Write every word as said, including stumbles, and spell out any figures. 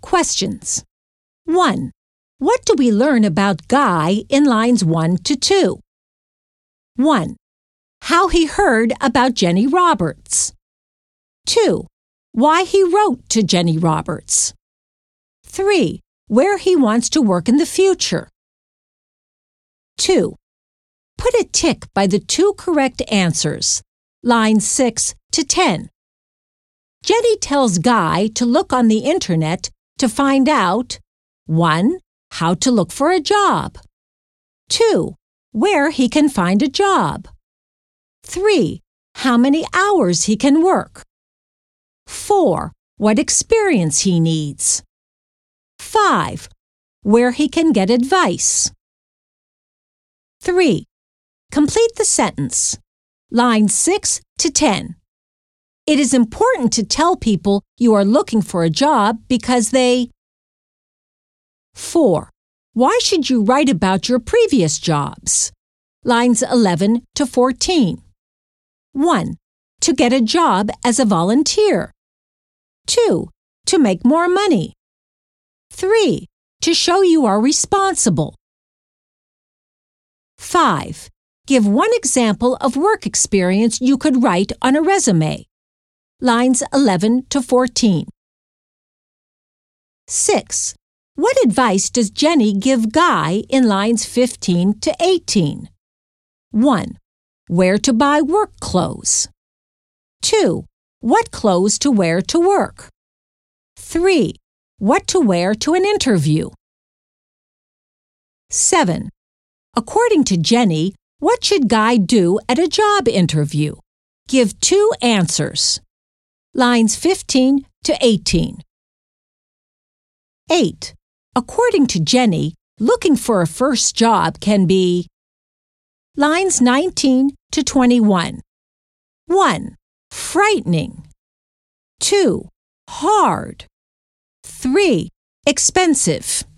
Questions. one. What do we learn about Guy in lines one to two? one. How he heard about Jenny Roberts. two. Why he wrote to Jenny Roberts. three. Where he wants to work in the future. two. Put a tick by the two correct answers, lines six to ten. Jenny tells Guy to look on the internet to find out one. How to look for a job. two. Where he can find a job. three. How many hours he can work. four. What experience he needs. five. Where he can get advice. three. Complete the sentence. Lines six to ten. It is important to tell people you are looking for a job because they... four. Why should you write about your previous jobs? Lines eleven to fourteen. one. To get a job as a volunteer. two. To make more money. three. To show you are responsible. five. Give one example of work experience you could write on a resume. Lines eleven to fourteen. six. What advice does Jenny give Guy in lines fifteen to eighteen? one. Where to buy work clothes. two. What clothes to wear to work. three. What to wear to an interview. seven. According to Jenny, what should Guy do at a job interview? Give two answers. Lines fifteen to eighteen. eight. According to Jenny, looking for a first job can be lines nineteen to twenty-one. one. Frightening. two. Hard. three. Expensive.